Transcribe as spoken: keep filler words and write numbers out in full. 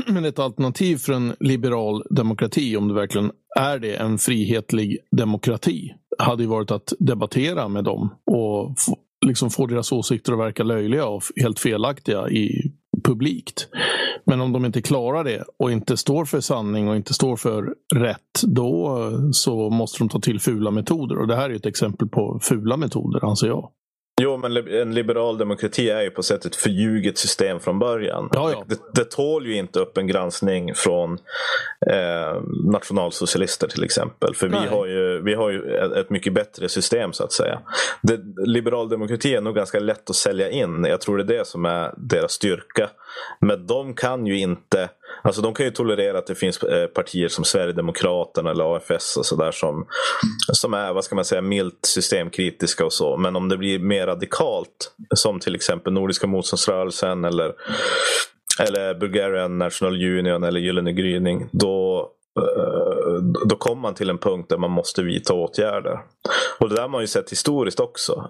Men ett alternativ för en liberal demokrati, om det verkligen är det, en frihetlig demokrati, hade ju varit att debattera med dem och få, liksom få deras åsikter att verka löjliga och helt felaktiga i publikt. Men om de inte klarar det och inte står för sanning och inte står för rätt, då så måste de ta till fula metoder. Och det här är ett exempel på fula metoder, anser jag. Jo, men en liberal demokrati är ju på sätt ett förljuget system från början. Ja, ja. Det, det tål ju inte upp en granskning från eh, nationalsocialister till exempel. För vi har, ju, vi har ju ett mycket bättre system, så att säga. Det, liberal demokrati är nog ganska lätt att sälja in. Jag tror det är det som är deras styrka. Men de kan ju inte... Alltså de kan ju tolerera att det finns partier som Sverigedemokraterna eller A F S och sådär som, som är, vad ska man säga, milt systemkritiska och så. Men om det blir mer radikalt, som till exempel Nordiska motståndsrörelsen eller, eller Bulgarian National Union eller Gyllene gryning, då, då kommer man till en punkt där man måste vidta åtgärder. Och det där har man ju sett historiskt också.